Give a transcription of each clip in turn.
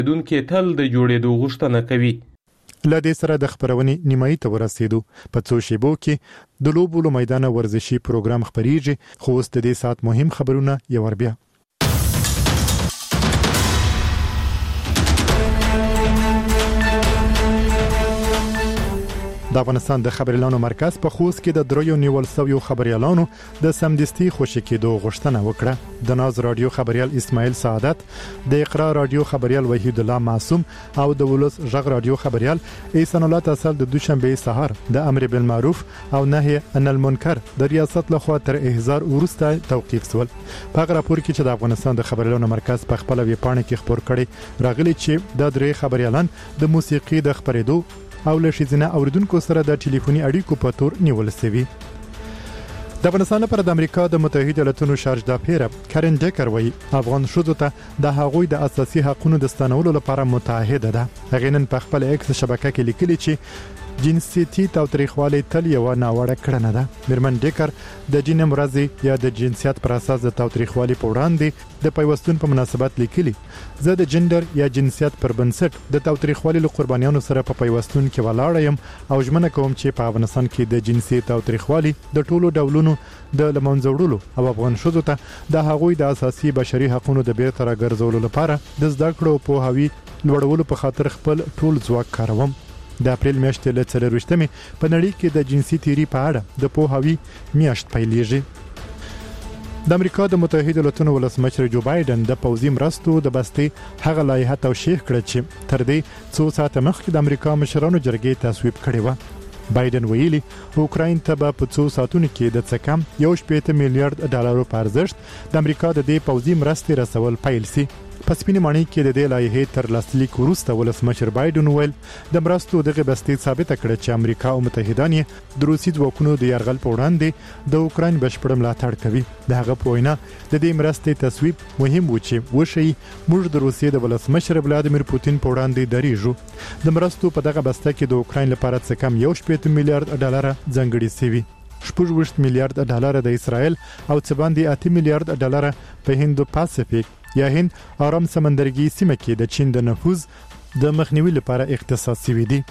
دونکو تل د جوړېدو غوښتنه کوي. لدې سره د خبرونې نیمایي ته ورسېدو. په څو شیبو کې د لوبو له میدانه ورزشي پروګرام خبريږي. خو اوس د دې سات مهم خبرونه یو ور بیا. د افغانستان د خبريالانو مرکز په خوست کې د دریو نیول شویو خبريالانو د سمدستي خوشی کېدو غوښتنه وکړه. د ناز رادیو خبريال اسماعیل سعادت، د اقرا رادیو خبريال وحید الله معصوم او د ولس ژغ رادیو خبريال احسان الله تاسل د دوشنبه سحر د امر بالمعروف او نهي عن المنکر د ریاست لخوا تر احضار ورسته توقيف شول. په راپور کې چې د افغانستان د خبريالانو مرکز په خپل ویبپاڼه کې خبر کړي راغلي چې د درې خبريالان د موسیقي د خبرېدو او له شیزنه اوریدونکو سره د ټلیفوني اړیکو په تور نیول شوی. د افغانستان پر د امریکا د متحده ایالاتونو شارج د پیره کارن ډیکر وایي افغان شوزو ته د هغوی د اساسي حقوقو د ستنولو لپاره متحده ده. هغه نن په خپل ایکس شبکه کې لیکلي چې جنسيتي تاوتریخوالی تل یو ناوړه کړنه ده. میرمن ډیکر د جین مرزي یا د جنسیت پر اساس د تاوتریخوالی په وړاندې د پیوستون په مناسبت لیکلي زه د جندر یا جنسیت پر بنسټ د تاوتریخوالی له قربانیانو سره په پیوستون کې ولاړ یم او ژمنه کوم چې په افغانستان کې د جنسي تاوتریخوالی د ټولو ډولونو د لمنځوړلو او افغان شوزو ته د هغوی د اساسي بشري حقوقو د بیرته راګرځولو لپاره د زده کړو په هوی لوړولو په خاطر خپل ټول ځواک کاروم. د اپریل میاشتې له 24مې په نړۍ کې د جنسي تیری په اړه د پوهاوی میاشت پیلېږي. د امریکا د متحده ایالاتونو ولسمشر جو بایدن د پوځي مرستو د بستې هغه لایحه توشیح کړه چې تر دې څو ساعته مخکې د امریکا مشرانو جرګې تصویب کړې و. بایدن ویلي اوکراین ته په 2 ساعتونو کې د څه کم 1.8 میلیارډ ډالرو په ارزښت د امریکا د دې پوځي مرستې رسول پیل سي. په سپینې ماڼۍ کې د دې لایحې تر لاسلیک وروسته ولسمشر بایدن ویل د مرستو دغه بستې ثابت کړه چې امریکا او متحدان یې د روسي ځواکونو د یرغل په وړاندې د اوکراین بشپړ ملاتړ کوي. د هغه په وینا د دې مرستې تصویب مهم و چې وشي موږ د روسیې د ولسمشر ولادیمیر پوتین په وړاندې دریږو. د مرستو په دغه بسته کې د اوکراین لپاره څه کم 1.8 میلیارډ ډالر ځانګړي شوی. 16 میلیارډ ډالر د اسرائیل او څه باندې 8 میلیارډ ډالر په هندو پاسفیک یا هند آرام سمندرګي سیمه کې د چین د نفوذ د مخنیوي لپاره اختصاص شوی دی.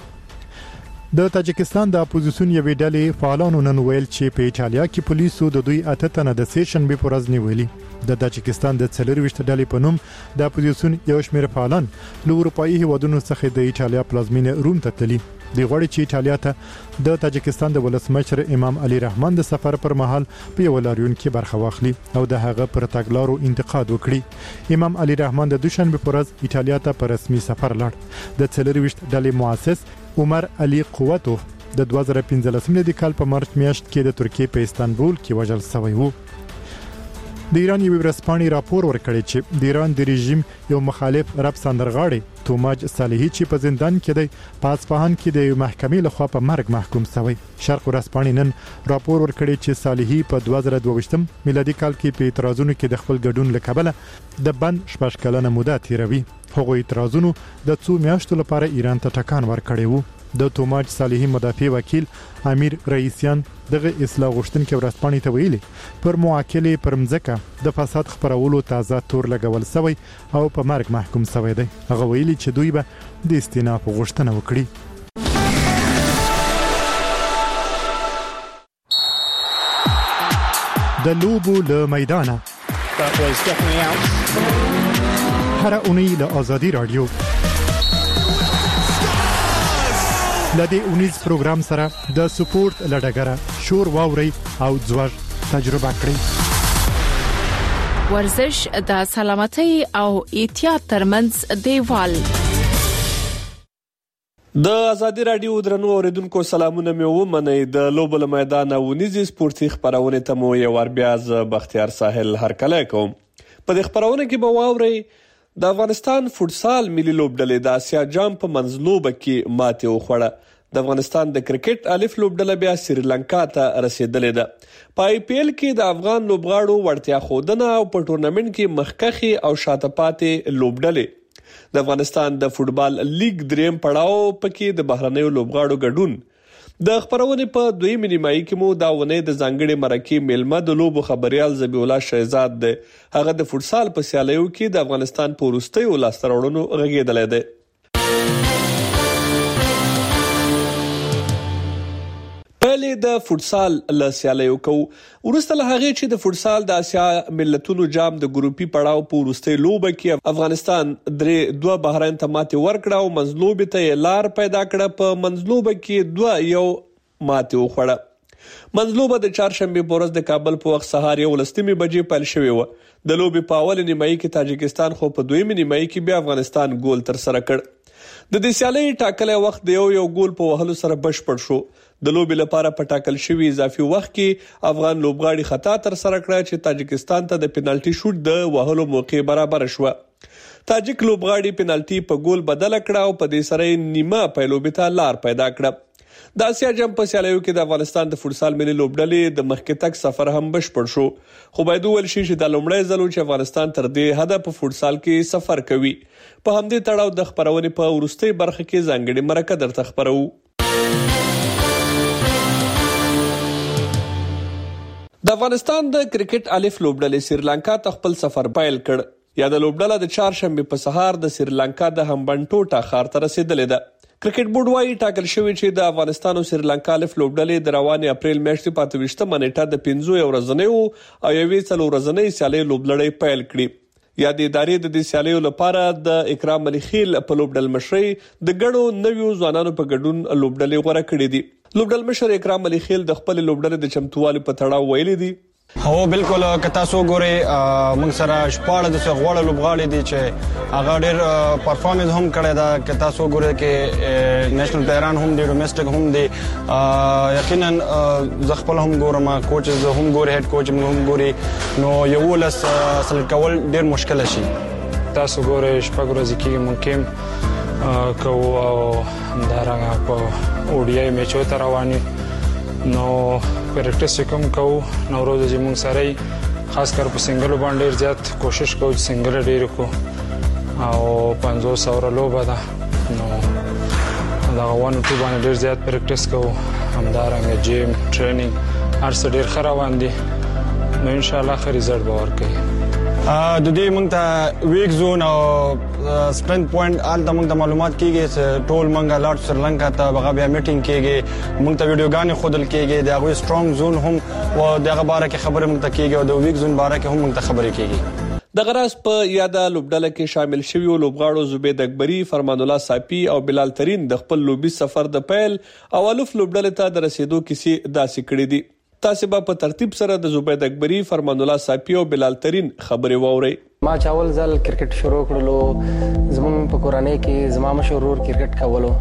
د تاجکستان د اپوزیسیون یوې ډلې فعالانو نن ویل چې په ایټالیا کې پولیسو د دوی 8 تنه د سیشن به پرز نیولي. د تاجکستان د 24 ډلې په نوم د اپوزیسیون یو شمېر فعالان له اروپאי هیوادونو څخه د ایټالیا پلازمینه روم ته تللي. د غوړی چې ایټالیا ته د تاجکستان د ولسمشر امام علي رحمان د سفر پر مهال په یو لاریون کې برخه واخلي او د هغه پر تګلارو انتقاد وکړي. امام علي رحمان د دوشنبه پر ورځ ایټالیا ته په رسمي سفر لاړ. د 24 ډلې مؤسس عمر علي قوتوف د 2015 کال په مارچ میاشت کې د ترکیې په استانبول کې وژل شوی و. د ایران یو ورسپانې راپور ورکړی چې د ایران د رژیم یو مخالف رب سندرغاړي توماج صالحي چې په زندان کې دی په اصفهان کې د محکمې لخوا په مرګ محکوم شوی. شرق ورسپانې نن راپور ورکړی چې صالحي په 2022 میلادي کال کې په اعتراضونو کې د خپل ګډون لکبله د بند شپږ کلنه موده تیروي. هغوی اعتراضونو د 2 میاشتو لپاره ایران ته ټکان ورکړی وو. د توماج صالحي مدافع وکیل امیر رئیسیان دغه اصلاح غوښتونکو ورسپانې ته ویلي پر موکل پر مځکه د فساد خبرولو تازه تور لګول شوی او په مرګ محکوم شوی دی. هغه ویلي چې دوی به د استیناف غوښتنه وکړي. د لوبو له میدانه هر اونۍ له آزادي رادیو لدې اونیز پروګرام سره د سپورت لډګره شور واوري او ځوړ تجربه کړئ. ورزش د سلامتۍ او احتیاط ترمنځ دیوال. د آزادي رادیو درنو اوریدونکو سلامونه مې ومنئ. د لوبو له میدانه ونیزي سپورتي خبرونه ته مو یو ور بیا ز بختیار ساحل هرکلی کوم. په دې خبرونه کې به واورئ د افغانستان فوتسال ملي لوبډلې د آسیا جام په منځلوبه کې ماتې وخوړه. د افغانستان د کرکټ الف لوبډله بیا سریلانکا ته رسیدلې ده. په آی پی ایل کې د افغان لوبغاړو وړتیا ښودنه او په ټورنمنټ کې مخکخي او شاته پاتې لوبډلې. د افغانستان د فوټبال لیګ دریم پړاو پکې د بهرنیو لوبغاړو ګډون. د خبرونې په دویمې نیمایي کې مو دا ونې د ځانګړې مرکې میلمه د لوبو خبريال ذبیح الله شهزاد دی. هغه د فوټسال په سیالیو کې د افغانستان په وروستیو لاسته راوړنو غږېدلی دی. پیلې د فوټسال له سیالیو کوو. وروسته له هغې چې د فوټسال د اسیا ملتونو جام د ګروپي پړاو په وروستۍ لوبه کې افغانستان 2 بحرین ته ماتې ورکړه او منځلوبې ته یې لار پیدا کړه. په منځلوبه کې 2-1 ماتې وخوړه. منځلوبه د چهارشنبې په ورځ د کابل په وخت سهار 11 بجې پیل شوې وه. د لوبې په اول نیمایي کې تاجکستان خو په دویمه نیمایي کې بیا افغانستان ګول تر سره کړ. د دې سیالۍ ټاکلی وخت د یو ګول په وهلو سره بشپړ شو. د لوبې لپاره په ټاکل شوي اضافي وخت کې افغان لوبغاړي خطا تر سره کړه چې تاجکستان ته د پینالټي شوټ د وهلو موقع برابر شوه. تاجک لوبغاړي پینالټي په ګول بدل کړه او په دې سره نیمه پیلوبې ته لار پیدا کړه. د اسیا جام په سیالیو کې د افغانستان د فوټسال ملي لوبډلې د مخکې تک سفر هم بشپړ شو. خو باید وویل شي چې دا لومړی ځل و چې افغانستان تر دې حده په فوټسال کې سفر کوي. په همدې تړاو د خبرونې په وروستۍ برخه کې ځانګړې مرکه درته خبرو. د افغانستان د کرکټ الف لوبډلې سریلانکا ته خپل سفر پیل کړ. یا د لوبډله د چهارشنبې په سهار د سریلانکا د همبنټوټا ښار ته رسیدلې ده. کرکټ بورډ وايي ټاکل شوی چې د افغانستان او سریلانکا الف لوبډلې د روانې اپریل میاشتې په 28 نیټه د 15 ورځنیو او 4 ورځنۍ سیالۍ لوبلړۍ پیل کړي. یا د ادارې د دې سیالیو لپاره د اکرام علي خیل په لوبډل مشرۍ د ګڼو نویو ځوانانو په ګډون لوبډلې غوره کړې دي. لوبډل مشر اکرام علي خیل د خپل لوبډلې د چمتووالي په تړاو ویلي دي. هو بالکل که تاسو ګورئ موږ سره شپاړه د غوړه لوبغاړي دي چې هغه ډېر پرفارمنس هم کړی دا. که تاسو ګورئ کې نېشنل پلیران هم دي، ډومېسټک هم دي. یقینا زه خپل هم ګورم، کوچز هم ګوري، هیډ کوچ هم ګوري، نو 11 سلیکټ کول ډېر مشکل شي. تاسو ګورئ شپږ ورځې کېږي مونږ کیمپ کوو او همدارنګه په اوډیای میچو ته روان یو. نو پریکټس کوم کوو نو ورځ چې موږ سره خاص کر په سنگل باندې ډیر زیات کوشش کوو چې سنگل ډیر کو او 500 اور لوبه ده. نو دا 1-2 باندې ډیر زیات پریکټس کوو. همدارنګه جیم ټریننګ هر څه ډیر خروان دي. نو ان شاء الله ښه ریزلټ به ورکړي. د دې موږ ته ویک زون او سپرنت پوینټ آلته موږ ته معلومات کیږي چې ټول موږ لاړ سریلانکا ته هغه بیا میټینګ کیږي، موږ ته ویډیوګانې ښودل کیږي، د هغوی سټرونګ زون هم او دغه باره کې خبرې موږ ته کیږي او د ویک زون باره کې هم موږ ته خبرې کیږي. د غراس په یاده لوبډله کې شامل شوي لوبغاړو زبید اکبري، فرمان الله صافي او بلال ترین د خپل لوبي سفر د پیل او الف لوبډله ته د رسیدو کیسې داسې کړې دي. تاسو به په ترتیب سره د زبید اکبري، فرمان الله صافي او بلال ترین خبرې واورئ. ما چاول ځل کرکټ شروع کړلو زموږ په کورنۍ کې زما مشهور کرکټ کولو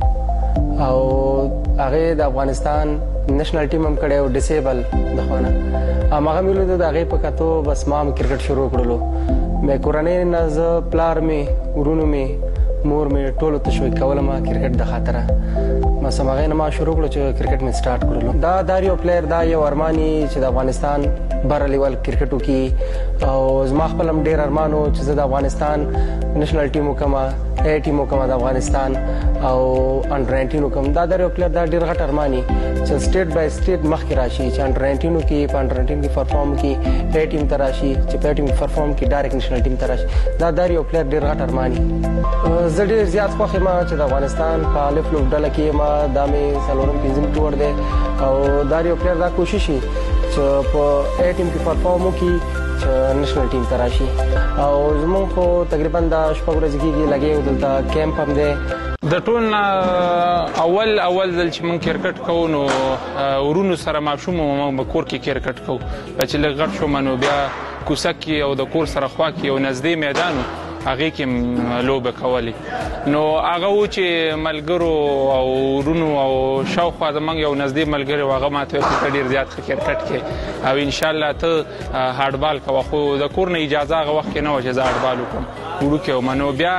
او هغه د افغانستان نېشنل ټیم هم کړی او ډیسیبل د خوانه هغه ملو د هغه په کتو بس ما کرکټ شروع کړلو. مې کورنۍ نه ز پلار مې ورونو مې مور مې ټولو ته شوي کولم کرکټ د خاطره ما سمغه نه ما شروع کړو چې کرکټ مې سٹارټ کړلو. دا داریو پلیئر دا یو ارمانی چې د افغانستان بر لیول کرکټ وکي او زما خپل هم ډیر ارمانو چې د افغانستان نېشنل ټیم وکما، اے ټیم وکما د افغانستان او انډر 19 وکم. دا داریو پلیئر دا ډیر غټ ارمانی چې سټیټ بای سټیټ مخکې راشي چې انډر 19 کې په انډر 19 کې پرفارم کې اے ټیم ته راشي چې په ټیم پرفارم کې ډایرکټ نېشنل ټیم ته راشي. دا داریو پلیئر ډیر غټ ارمانی. زه ډیر زیات خوښ یم چې د افغانستان په الف لوبډله کې ما دا مې څلورم پنځم ټور دی او داریو پلیئر دا کوشش شي چې په اے ټیم کې پرفارم وکړي چې نېشنل ټیم ته راشي. او زموږ خو تقریبا دا شپږ ورځې کېږي لګیا یو دلته کیمپ هم دی. د ټول اول ځل چې موږ کرکټ کوو نو ورونو سره ماشوم موږ په کور کې کرکټ کوو. چې لږ غټ شوم نو بیا کوڅه کې او د کور سره خوا کې یو نږدې میدان هغه کې لوبه کولی. نو هغه و چې ملګرو او ورونو او شاوخوا زموږ یو نږدې ملګری و هغه ماته ویل چې ډېر زیات ښه کرکټ کې او انشاءالله ته هارډبال کوه. خو د کور نه اجازه هغه وخت کې نه وه چې زه هارډبال وکړم وړوکی وم. نو بیا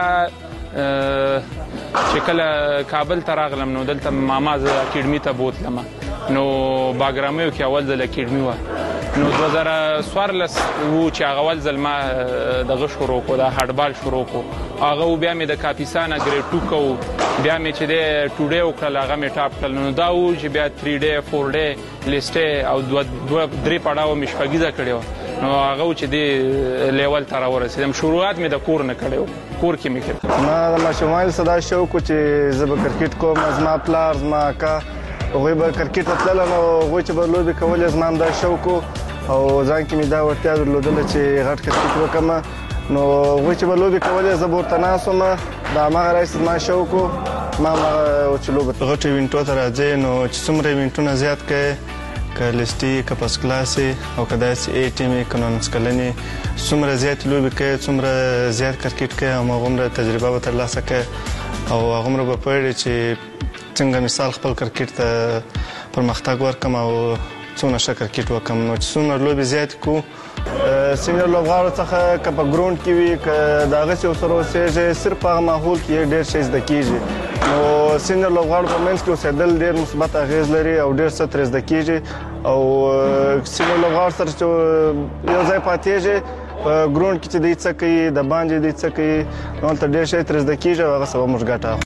چې کله کابل ته راغلم نو دلته ماما زه اکیډمي ته بوتلم. نو باګرامیو کې اول ځل اکیډمي وه نو 2014 وو چې هغه ول ځلما دغه شروع کو د هډبال شروع کو هغه بیا مې د کاپیسانا ګریډ 2 کو بیا مې چې د ټوډے وکړل هغه مې ټاپ کړل نو دا و چې بیا 3 ډے 4 ډے لیسټ او 2 پړاو مې شپږیزه کړو نو هغه چې د لیول تر ورسېدم شروعات مې د کور نه کړو کور کې مې کړ ما د ماشومایل صدا شوق چې زه به کرکټ کوم زما پلار زما کا هغه به کرکټ تلل نو هغه چې به لوبي کول زما د شوق او ځان کې مې دا ورته درلودل چې غټ کرکټ وکم نو هغه چې به لوبي کول زه ورته ناسم دا ما راځي ما شوق ما چې لوبه غټ وینټو تر راځي نو چې څومره وینټونه زیات کړي کلسټي کپس کلاسي او کدا سي ای ټیم اکونومکس کلني څومره زیات لوبي کړي څومره زیات کرکټ کړي او هغه تجربه به ترلاسه کړي او هغه به پېړي چې څنګه مثال خپل کرکټ ته پرمختګ ورکم او څونه ښه کرکټ وکم نو چې څومره لوبي زیات کو سینیور لوبغاړو څخه کپ ګراوند کې وی ک داغه څو سره سه صرف هغه ماحول کې ډېر شي زده کیږي نو سینیور لوبغاړو په منځ کې اوسېدل ډېر مثبت اغیز لري او ډېر څه تر زده کیږي او سینیور لوبغاړو سره یو ځای پاتېږي په ګراوند کې چې د څه کوي د باندې د څه کوي نو ته ډېر شي تر زده کیږي هغه سبا موږ ګټه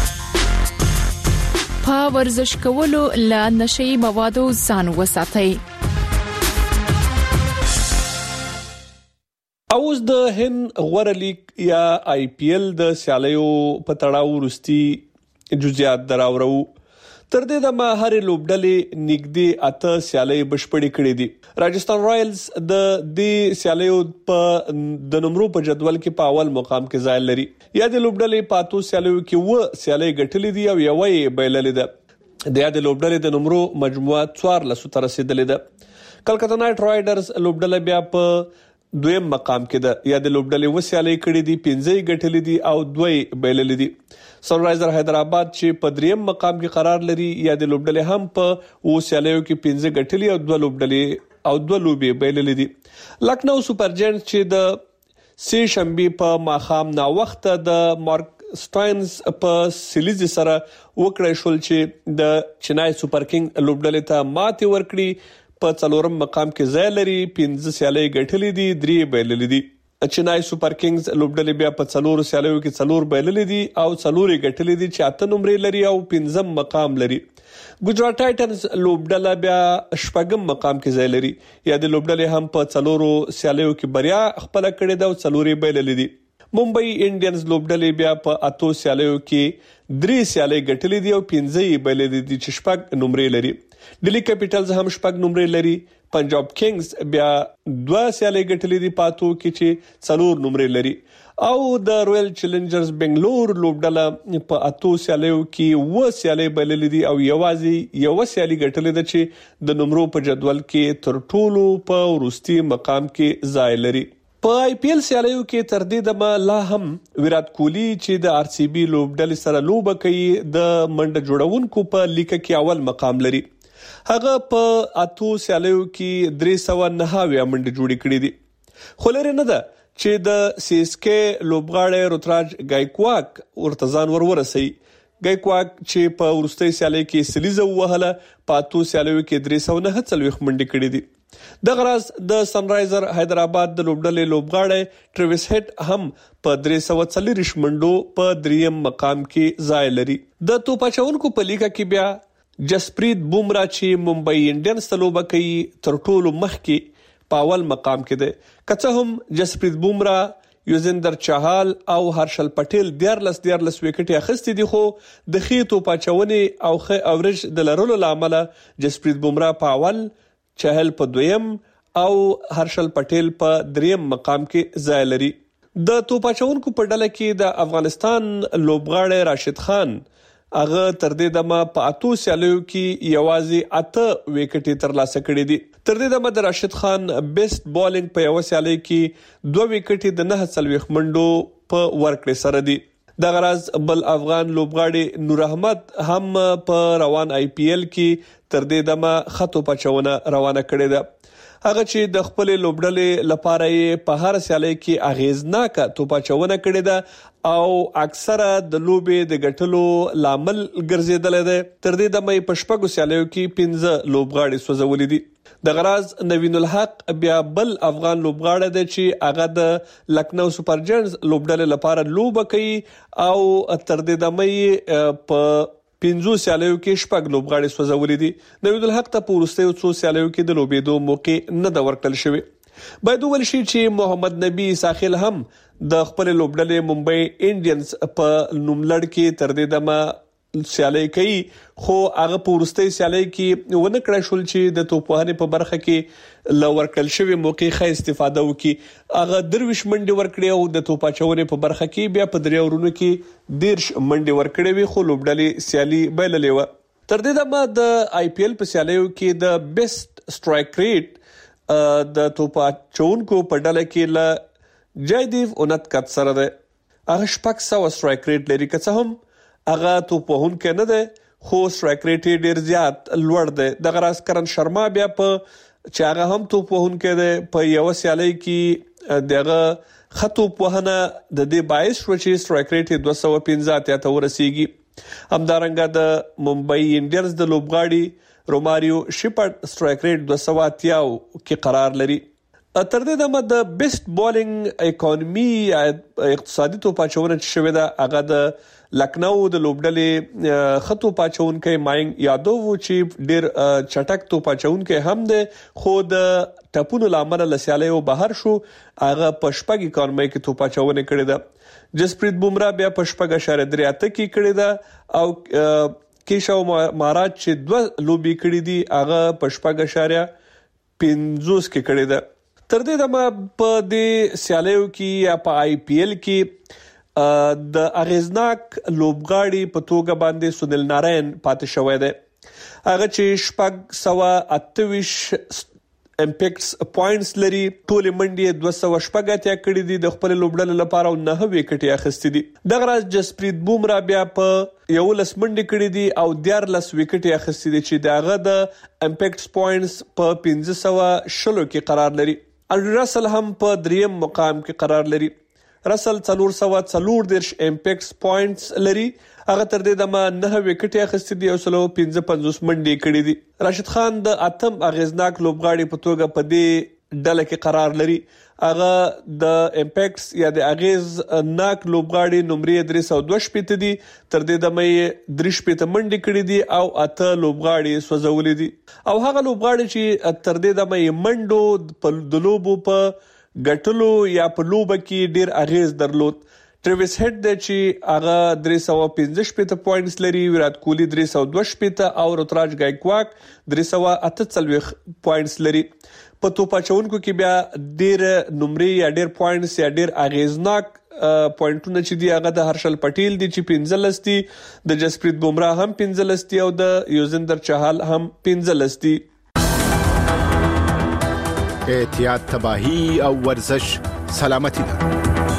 په ورزش کولو له نشئی موادو ځان وساتئ. اوس د هند غوره لیگ یا آی پی ایل د سیالیو په تړاو وروستي جزئیات دراوړو. تر دې دمه هرې لوبډلې نږدې 8 سیالۍ بشپړې کړې دي. راجستان رایلز د دې سیالیو په د نمبرو په جدول کې په اول مقام کې ځای لري. یا د لوبډلې په 8 سیالیو کې و سیالۍ ګټلې دي او یوه یې بایللې ده. د یاد لوبډلې د نمبرو مجموعه 14 ته رسیدلې ده. کلکتا نایټ رایډرز لوبډله بیا په دویم مقام کې ده. یا د لوبډلې و سیالۍ کړې دي 15 ګټلې دي او 2 بایللې دي. سنرایزر حیدرآباد چې په دریم مقام کې قرار لري یا د لوبډلې هم په و سیالیو کې 15 ګټلې او 2 لوبډلې او 2 لوبي بایللې دي. لکنو سپر جاینټس چې د سه شنبه په ماخام نا وخت د مارک سټاینز په سیلیز سره وکړای شول چې د چنای سپر کینګ لوبډلې ته ماتې ورکړي. په څلورم مقام کې ځای لري 15 سیالۍ ګټلې دي 3 بایللې دي. چنای سپر کینګز لوبډلې بیا په 4 سیالیو کې 4 بایللې دي او 4 ګټلې دي چې 8 نمبرې لري او 15 مقام لري. ګجرات ټایټنز لوبډله بیا شپږم مقام کې ځای لري. یا د لوبډلې هم په 4 سیالیو کې بریا خپل کړې ده او 4 بایللې دي. ممبئی انډینز لوبډلې بیا په 8 سیالیو کې 3 سیالۍ ګټلې دي او 15 بایللې دي چې 6 نمبرې لري. ډیلی کیپټلز هم 6 نمبرې لري. پنجاب کینګز بیا 2 سیالۍ ګټلې دي پاتو کې چې 4 نمبرې لري. او د رویل چیلنجرز بنگلور لوبډله په 8 سیالیو کې و سیالۍ بایللې دي او یوازې یو سیالۍ ګټلې ده چې د نمبرو په جدول کې تر ټولو په وروستي مقام کې ځای لري. په آی پی ایل سیالیو کې تر دې دمه لا هم ویرات کوهلی چې د آر سی بي لوبډلې سره لوبه کوي د منډه جوړونکو په لیګ کې اول مقام لري. هغه په 8 سیالیو کې 309 منډه جوړې کړې دي. خو لري نه ده چې د سی اس کې لوبغاړی روتراج ګایکواک ورته ځان ورسي. ګایکواک چې په ورستۍ سیالۍ کې سلیزه وهله په 8 سیالیو کې 309 منډه کړې دي. د غراز د سنرایزر حیدرآباد د لوبډلې لوبغاړی ټریویس هټ هم په 340 منډو په دریم مقام کې ځای لري. د توپاچونکو په لیګه کې بیا جسپریت بومرا چې ممبئی انډینز ته لوبه کوي تر ټولو مخکې په اول مقام کې ده. که څه هم جسپریت بومرا، یوزندر چاهال او هرشل پټیل 14 وکټې اخیستې دي خو د ښې توپاچونې او ښه اوریج د لرلو لامل جسپریت بومرا په اول، چاهل په دویم او هرشل پټیل په دریم مقام کې ځای لري. د توپاچونکو په ډله کې د افغانستان لوبغاړی راشد خان هغه تر دې دمه په 8 سیالیو کې یوازې 8 وکټې ترلاسه کړې دي. تر دې دمه د راشد خان بیسټ بالینګ په یو سیالۍ کې 2 وکټې د 49 منډو په ورکړې سره دي. د غراز بل افغان لوبغاړي نور احمد هم په روان آی پی ایل کې تر دې دمه خطو پچونه روانه کړې ده. هغه چې د خپل لوبډلې لپاره په هر سیالي کې اغیزناکه توپاچونه کړې ده او اکثره د لوبې د ګټلو لامل ګرځیدل دي. تر دې د مې په شپږو سیالیو کې 15 لوبغاړي سوځولې دي. د غراز نوین الحق بیا بل افغان لوبغاړی دی چې هغه د لکنو سپر جاینټس لوبډلې لپاره لوبه کوي او تر دې د مې په 15 سیالیو کې شپږ لوبغاړي سوځولې دي. نوین الحق ته په وروستیو څو سیالیو کې د لوبېدو موقع نه د ورکړل شوی. باید وویل شي چې محمد نبی ساحل هم د خپل لوبډلې ممبئی انډینز په نوملړ کې تر دې دمه سیالي کوي، خو هغه په ورستۍ سیالي کې ونه کړی شول چې د توپوهنې په برخه کې لورکل شوی موقع ښه استفاده وکړي. هغه 23 منډي ورکړي او د توپاچونې په برخه کې بیا په 3 ورونو کې 13 منډي ورکړي وي، خو لوبډلې سیالي بایللې و. تر دې دمه د آی پی ایل په سیالیو کې د بیسټ سټرایک ریټ د توپاچونکو په ډله کې ل جایدیو اونتکت سره ده. هغه 600 سټرایک ریټ لري، که څه هم هغه توپوهونکی نه دی خو سټرایک ریټ ډیر زیات لوړ دی. د غراز کرن شرما بیا په چې هغه هم توپوهونکی دی په یو سیالي کې دغه خطو په نه د دې باعث شو چې سټرایک ریټ 215 ته ورسیږي. همدارنګه د ممبئی انډینز د لوبغاړي روماریو شپارد سټرایک ریټ 280 کې قرار لري. تر دې دمه د بیسټ بالینګ اکانومي اقتصادي توپاچونه چې شوې ده هغه د لکنو د لوبډلې خطو پاچونکې ماینګ یادوو چې ډیر چټک توپاچونکې هم ده، خو د ټپونو لامل لسیاله او بهر شو. هغه په شپږ اکانومي کې توپاچونه کړې ده. جسپریت بومرا بیا په 6.3 کې کړې ده او کیشو مهاراج چې 2 لوبي کړې دي هغه په 6.50 کې کړې ده. تر دې دمه په دې سیالیو کې یا په آی پی ایل کې د اغیزناک لوبغاړي په توګه باندې سنیل ناراین پاتې شوی دی. هغه چې 628 امپیکټس پوینټس لري، ټول منډي 280 کړي دي د خپل لوبډلې لپاره او 9 وکټي اخیستي دي. دغه راز جسپریت بومرا بیا په 11 منډي کړي دي او 14 وکټي اخیستي دي چې دغه د امپیکټس پوینټس په 1520 کې قرار لري. انډریو رسل هم په 3م مقام کې قرار لري. رسل 440 امپیکټس پوینټس لري. هغه تر دې دمه 9 وکټي اخیستي دي او 155 منډي کړي دي. راشد خان د اتم اغیزناک لوبغاړي په توګه په دې ډله کې قرار لري. هغه د امپیکټس یا د اغیز ناک لوبغاړي نمرې 302 دي. تر دې دمه 3 منډي کړي دي او 8 لوبغاړي سوځولې دي. او هغه لوبغاړي چې تر دې دمه منډو په دلوبو په ګټلو یا په لوبه کې ډیر اغیز درلود. ټریویس هډ د چې هغه 315 پوینټس لري، ویرات کوهلی 302 او روتراج گایکواک 348 پوینټس لري. په توپاچونکو کې بیا ډیر نمرې یا ډیر پوینټس یا ډیر اغیزناک پوینټونه چې دی هغه د هرشل پټیل دی چې 15 دي، د جسپریت بومرا هم 15 دي او د یوزندر چهال هم 15 دي. احتیاط تباہی او ورزش سلامتی ده.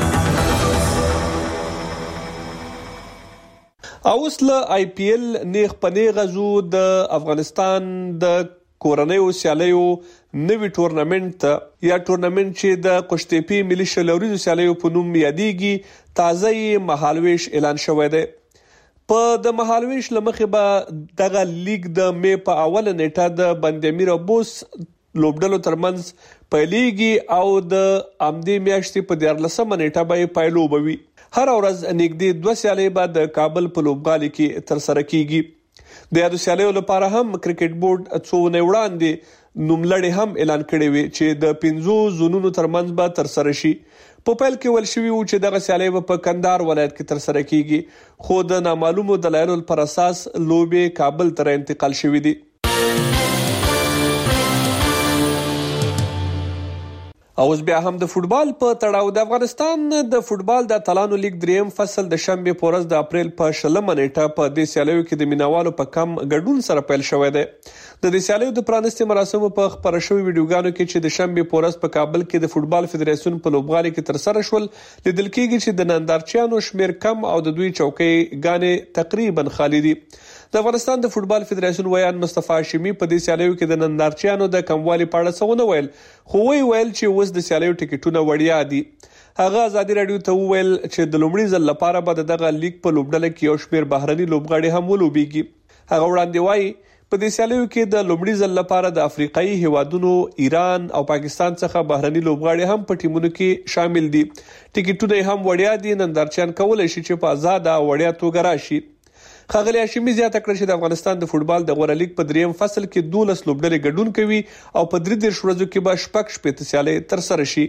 اوسله آی پی ایل نیغ پنیغ غزو د افغانستان د کورنیو سیالیو نوی ټورنمنت یا ټورنمنت چې د قشتېپی ملي شلوریزو سیالیو په نوم یادېږي تازه مهالویش اعلان شوی دی. په د مهالویش لمخې به دغه لیګ د مې په اوله نیټه د بندامیر ابوس لوبډلو ترمنځ پیلېږي او د امدې میاشتې په 14 نیټه به پایلوبوي. هر ورځ نږدې 2 سیالۍ به د کابل په لوبغالي کې تر سره کیږي. د یادو سیالیو لپاره هم کرکټ بورډ څو نه وړاندې نوملړ هم اعلان کړی وی چې د 15 زونونو ترمنځ به تر سره شي. په پیل کې ول شوی و چې دغه سیالۍ په کندهار ولایت کې تر سره کیږي، خو د نامعلومو دلایلو پر اساس لوبې کابل ته انتقال شوې دي. او اوس بیا هم د فوتبال په تړاو د افغانستان د فوتبال د اتلانو لیګ دریم فصل د شنبه په ورځ د اپریل په 20 نیټه په دې سیالیو کې د مینوالو په کم ګډون سره پیل شوی دی. د دې سیالیو د پرانیستي مراسمو په خبره شوی ویډیوګانو کې چې د شنبه په ورځ په کابل کې د فوتبال فدراسیون په لوبغالي کې تر سره شول، لیدل کېږي چې د نندارچیانو شمیر کم او د دوی چوکۍ ګانې تقریبا خالی دي. د افغانستان د فوتبال فدراسیون ویان مصطفی هاشمي په دې سیالیو کې د نندارچیانو د کموالي په اړه څه ونه ویل، خو ویل چې اوس د سیالیو ټیکټونه وړیا دي. هغه ازادي رادیو ته ویل چې د لومړي ځل لپاره به دغه لیګ په لوبډله کې یو شمیر بهرني لوبغاړي هم ولوبېږي. هغه وړاندې وایي په دې سیالیو کې د لومړي ځل لپاره د افریقایي هیوادونو ایران او پاکستان څخه بهرني لوبغاړي هم په ټیمونو کې شامل دي. ټیکټونه هم وړیا دي، نندارچیان کولای شي چې په آزاد او وړیا توګه راشي. ښاغلي هاشمي زیاته کړه چې د افغانستان د فوتبال د غوره لیګ په دریم فصل کې 12 لوبډلې ګډون کوي او په 33 ورځو کې به شپږ سیالۍ تر سره شي.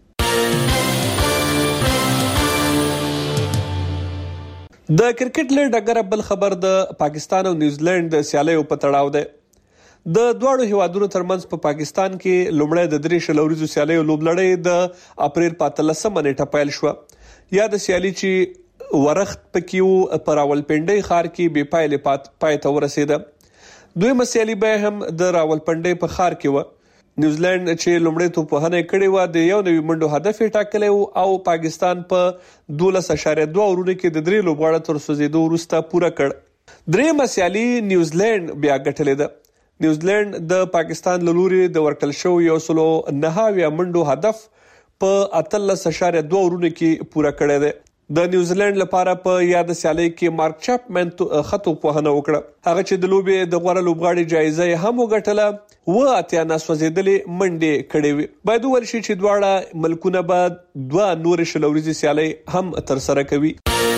د کرکټ له ډګره بل خبر د پاکستان او نیوزیلند د سیالیو په تړاو دی. د دواړو هیوادونو ترمنځ په پاکستان کې لومړی د 3 ورځو سیالیو لوبلړۍ د اپریل په 13 نیټه پیل شو. یا د سیالي چې ورخت پکې په راولپنډۍ ښار کې بې پایلې پای ته ورسېده. دویمه سیالي به هم د راولپنډۍ په ښار کې و. نیوزیلند چې لومړی توپوهنه کړې و د 1 منډو هدف یې ټاکلی او پاکستان په 12.2 اورونو کې د 3 لوبغاړو تر سوځېدو وروسته پوره کړ. دریمه سیالي نیوزیلند بیا ګټلې ده. نیوزیلند د پاکستان له لوري د ورکړل شوی 109 منډو هدف په 13.2 اورونو کې پوره کړی دی. د نیوزیلند لپاره په یاد سیالۍ کې مارک چاپمن خطو په هنه وکړه. هغه چې د لوبې د غوړه لوبغاړي جایزه هم وګټله و اتیا نسوځېدلې منډې کړې وي. باید وویل شي چې دواړه ملکونه به 2 نورې شلوريزي سیالۍ هم تر سره کوي.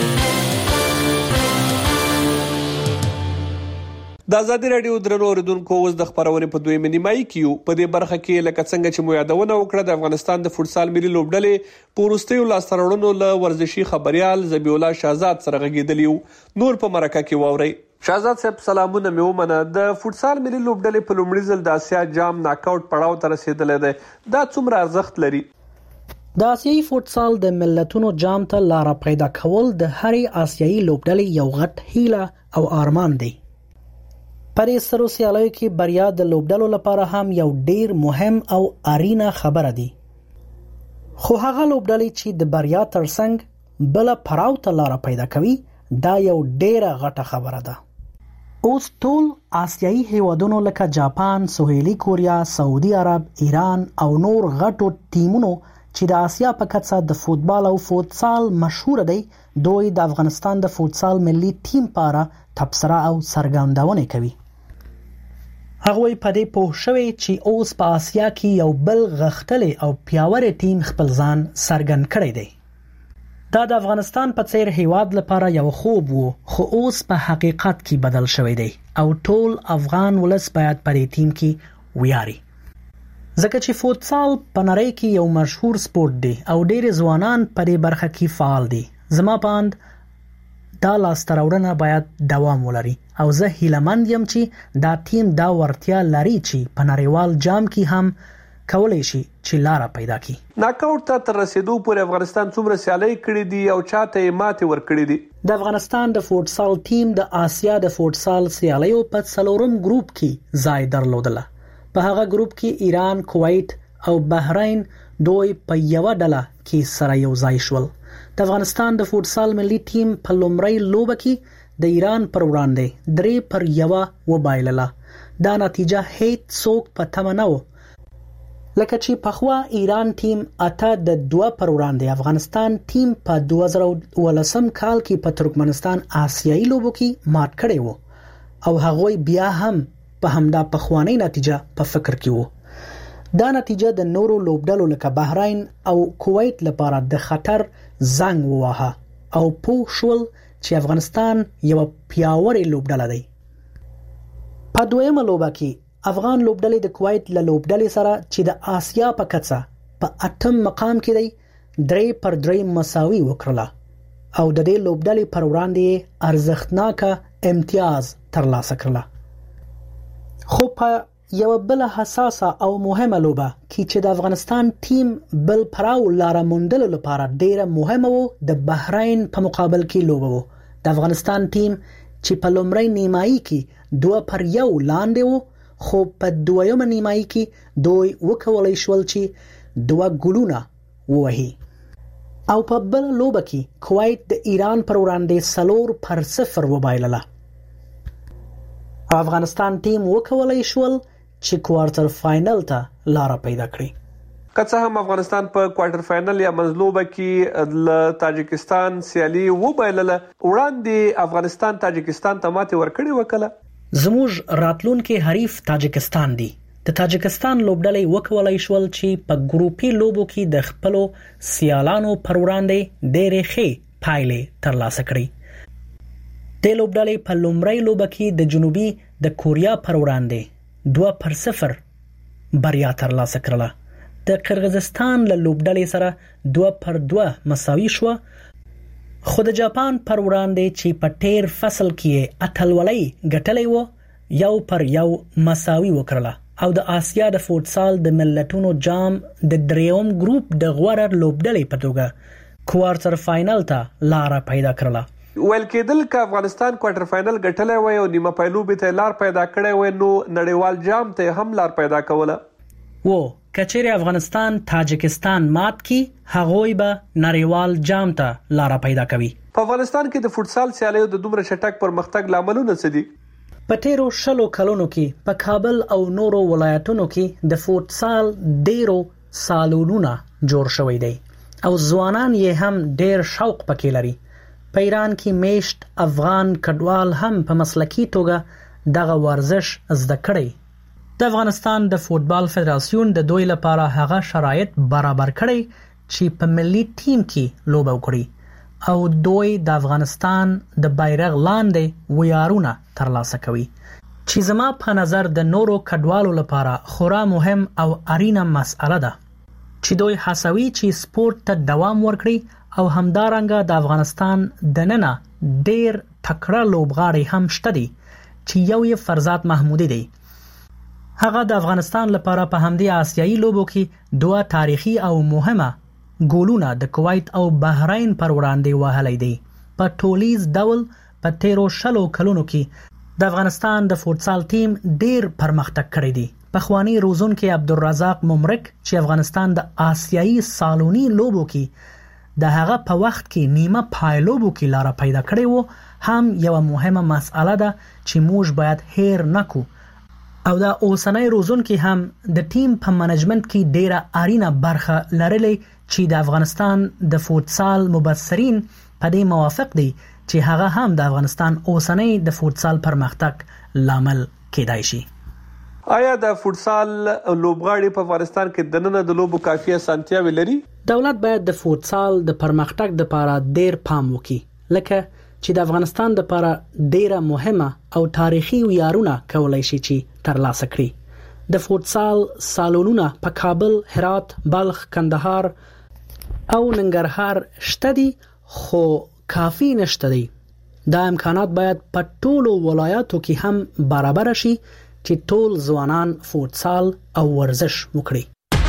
د ازادي رادیو درنو اوریدونکو اوس د خبرونې په دویمه نیمایي کې یو. په دې برخه کې لکه څنګه چې مو یادونه وکړه د افغانستان د فوتسال ملي لوبډلې په وروستیو لاسته راوړنو له ورزشي خبريال ذبیح الله شهزاد سره غږیدلی وو. نور په مرکه کې واورئ. شهزاد صاحب سلامونه مې ومنه. د فوتسال ملي لوبډلې په لومړي ځل د آسیا جام ناک آوټ پړاو ته رسیدلې ده. دا څومره ارزښت لري؟ د آسیایي فوتسال د ملتونو جام ته لار پیدا کول د هرې آسیایي لوبډلې یو غټ هیله او ارمان دی. پرې سرو سیالیو کې بریا د لوبډلو لپاره هم یو ډیر مهم او اړینه خبره دی. خو هغه لوبډلې چې د بریا ترڅنګ بل پړاو ته لار پیدا کوي دا یو ډیره غټه خبره ده. اوس ټول آسیایي هیوادونو لکه جاپان، سویلي کوریا، سعودي عرب، ایران او نور غټو ټیمونو چې د آسیا په کچه د فوتبال او فوتسال مشهور دی، دوی د افغانستان د فوتسال ملي ټیم لپاره تبصره او څرګندونه کوي. هغه په دې پوه شوی چې اوس په آسیا کې یو بل غښتلی او پیاوړی ټیم خپل ځان څرګند کړی دی. دا د افغانستان په څیر هیواد لپاره یو خوب وو، خو اوس په حقیقت کې بدل شوی دی او ټول افغان ولس باید په دې ټیم کې ویاري. ځکه چې فوتسال په نړۍ کې یو مشهور سپورت دی او ډېر ځوانان په دې برخه کې فعال دي. زما په اند دا لاسته راوړنه باید دوام ولري او زه هیلهمند یم چې دا ټیم دا ورتیا لري چې په نړیوال جام کې هم کولای شي چې لار پیدا کړي. ناک آوټ ته تر رسیدو پورې افغانستان څومره سیالۍ کړې دي او چاته یې ماتې ورکړې دي؟ د افغانستان د فوتسال ټیم د آسیا د فوتسال سیالیو په 4م ګروپ کې ځای درلودله. په هغه ګروپ کې ایران، کویت او بحرین دوی په یو ډله کې سره یو ځای شول. د افغانستان د فوتسال ملي ټیم په لومړی لوبه کې د ایران پر وړاندې 3-1 وبایلله. دا نتیجه هیڅ څوک په تمه نه و، لکه چې پخوا ایران ټیم 8-2 پر وړاندې افغانستان ټیم په 2018 کال کې په ترکمنستان آسیایي لوبو کې مات کړی و او هغوی بیا هم په همدا پخوانی نتیجه په فکر کې وو. دا نتیجه د نورو لوبډلو لکه بحرین او کویت لپاره د خطر زنګ وواهه او پوه شول چې افغانستان یو پیاوړی لوبډله دی. په دویمه لوبه کې افغان لوبډلې د کویت له لوبډلې سره چې د آسیا په کچه په 8م مقام کې دی 3-3 مساوي وکړله او د دې لوبډلې پر وړاندې ارزښتناک امتیاز ترلاسه کړله. خو په یو بل حساسه او مهمه لوبه چې د افغانستان ټیم بل پراو لاره موندلو لپاره ډیره مهمه وو د بحرین په مقابل کې لوبه وو. د افغانستان ټیم چې په لومړی نیمایي کې 2-1 لاندې وو، خو په دویمه نیمایي کې دوی وکولای شول چې 2 ګولونه ووهي. او په بل لوبه کې کویت د ایران پر وړاندې 4-0 وبایلله. افغانستان ټیم وکولای شول چې کوارټر فائنل ته لار پیدا کړي. که څه هم افغانستان په کوارټر فائنل یا منځلوبه کې له تاجکستان سیالي وبایلله، وړاندې افغانستان تاجکستان ته ماتې ورکړې وکړه. زموږ راتلونکي حریف تاجکستان دی. د تاجکستان لوبډلې وکولای شول چې په ګروپي لوبو کې د خپلو سیالانو پر وړاندې ډېرې ښې پایلې ترلاسه کړي. د لوبډلې په لومړی لوبه کې د جنوبي د کوریا پر وړاندې 2-0 بریا ترلاسه کړله. د قرغیزستان له لوبډلې سره 2-2 مساوي شو، خو د جاپان پر وړاندې چې په ټیر فصل کې اتلولۍ ګټلې و 1-1 مساوي وکړله او د آسیا د فوټسال د ملتونو جام د دریم ګروپ د غوړه لوبډلې په توګه کوارټر فائنل ته لار پیدا کړله. ویل کېدل که افغانستان کوارټر فائنل ګټلی وای او نیمه پایلوبې ته لار پیدا کړی وای نو نړیوال جام ته هم لار پیدا کوله. کچېرې افغانستان تاجکستان مات کی هغوی به نړیوال جام ته لار پیدا کوي. په افغانستان کې د فوټسال سیالیو د دومره چټک پرمختګ لاملونه څه دي؟ په تیرو 20 کلونو کې په کابل او نورو ولایتونو کې د فوټسال ډیرو سالونونه جوړ شوی دی او ځوانان یې هم ډیر شوق پکې لري. په ایران کې میشت افغان کډوال هم په مسلکي توګه دغه ورزش زده کړی. د افغانستان د فوټبال فدراسیون د دوی لپاره هغه شرایط برابر کړي چې په ملي ټیم کې لوبه وکړي او دوی د افغانستان د بیرغ لاندې ویارونه ترلاسه کوي چې زما په نظر د نورو کډوالو لپاره خورا مهم او اړینه مسأله ده چې دوی حسوي چې سپورت ته دوام ورکړي او همدارنګه د افغانستان د ننه ډیر تکړه لوبغاړي هم شته دي چې یو یې فرزاد محمودي دی. هغه د افغانستان لپاره په همدې آسیایي لوبو کې 2 تاریخي او مهمه ګولونه د کویت او بحرین پر وړاندې وهلې دي. په ټولیز ډول په 13 کلونو کې د افغانستان د فوټسال ټیم ډیر پرمختګ کړی دی. پخوانی روزونکي عبدالرزاق ممرک چې افغانستان د آسیایي سالونی لوبو کې د هغه په وخت کې نیمه پایلوبو کې لار پیدا کړی وو هم یو مهمه مسأله ده چې موږ باید هیر نکو او دا اوسنۍ روزونکي هم د ټیم په منیجمنت کې ډیره اړینه برخه لرلې چې د افغانستان د فوټسال مبصرین په دې موافق دي چې هغه هم د افغانستان اوسنۍ د فوټسال پرمختګ لامل کېدای شي. آیا د فوټسال لوبغاړي په افغانستان کې د نن د لوبو کافي اسانتیاوې لري؟ دولت باید د فوټسال د پرمختګ لپاره ډیر پام وکړي، لکه چې د افغانستان لپاره ډیره مهمه او تاریخي ویارونه کولای شي چې ترلاسه کړي. د فوټسال سالونونه په کابل، هرات، بلخ، کندهار او ننګرهار شته دي خو کافي نشته دي. دا امکانات باید په ټولو ولایاتو کې هم برابر شي چې ټول ځوانان فوټسال او ورزش وکړي.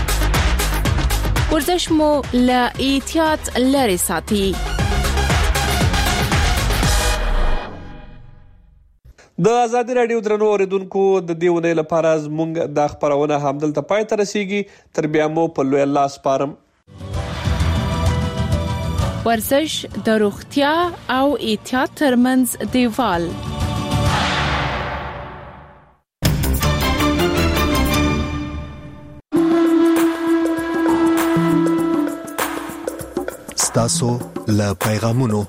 ورزش مو له احتیاط لري ساتي. د ازادي رادیو درنو اوریدونکو د دې ونې لپاره زموږ د خبرونه همدلته پای ته رسیږي. تر بیا مو په لوی الله سپارم. ورزش د روغتیا او احتیاط ترمنځ دیوال. ستاسو له پیغامونو.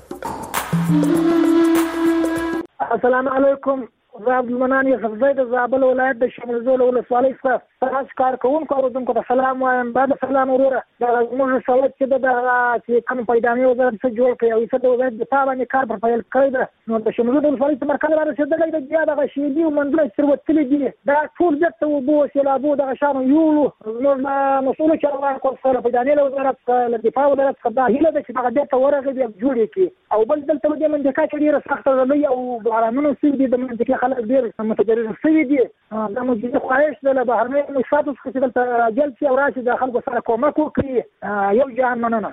السلام علیکم. زه عبدالمنان یوسفزی د زابل ولایت د شمرزول ولسوالۍ څخه تاسو کار کوونکو اوریدونکو ته سلام وایم. بعد سلام وروره دا زموږ سوال چې د چې کوم پیدانې وزارت څخه جوړ کړی او چې د وزارت د باندې کار پر پیل کړی ده نو د شمرزول ولسوالۍ څخه مرکز را رسېدلی دی. بیا دغه شیدي او منځونه چې وتلي دي دا ټول بیرته اوبو سیلابو دغه شانو یولو. زموږ مسؤلو چارواکو سره پیدانې له وزارت څخه له دفاع وزارت څخه دا هیله ده چې دغه بیرته ورغېږي او جوړ یې کړي. او بل دلته په دې منطقه کې ډېره سخته ژمی او بارانونه شوي دي. د منطقې خلک ډیر متجرد شوي دي. دا موږ خواهش ده له بهرنۍ موسساتو څخه چې دلته جلب شي او راشي د خلکو سره کومک وکړي. یو جهان مننه.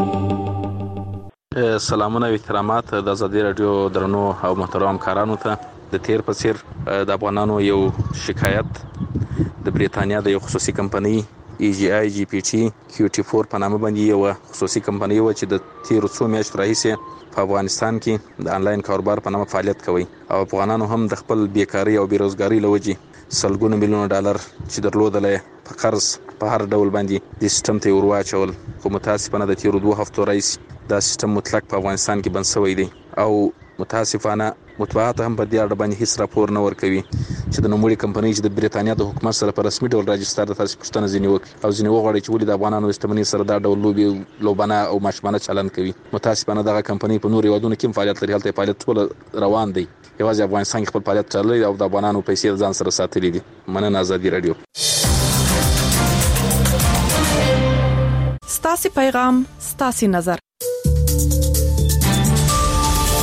سلامونه او احترامات د ازادي رادیو درنو او محترم کارانو ته. د تیر په څیر د افغانانو یو شکایت د بریتانیا د یو خصوصي کمپنۍ EGI GPT QT4 په نامه باندې یو خصوصي کمپنۍ و چې د تیر څو میاشتو راهیسې په افغانستان کې د انلاین کاروبار په نامه فعالیت کوي او افغانانو هم د خپل بیکاری او بیروزګاری لوجې سلګونه میلیونه ډالر چې درلودل په قرض په هر ډول باندې د سیستم ته ورواچول. خو متاسفانه د تیر 2 هفتو راهیسې دا سیستم مطلق په افغانستان کې بند شوی دی او متاسفانه مطبوعات هم په دې اړه باندې هیڅ راپور نه ورکوي چې د نوموړي کمپنۍ چې د بریتانیا د حکومت سره په رسمي ډول راجستر د تاسو پښتنه ځینې وکړي او ځینې وغواړي چې ولې د افغانانو د شتمنۍ سره دا ډول لوبانه او ماشومانه چلند کوي. متاسفانه دغه کمپنۍ په نورو هیوادونو کې فعالیت لري، هلته فعالیت ټول روان دی. یوازې افغانستان کې خپل فعالیت چلوي او د افغانانو پیسې ځان سره ساتلي دي. مننه ازادي رادیو. ستاسو پیغام ستاسو نظر.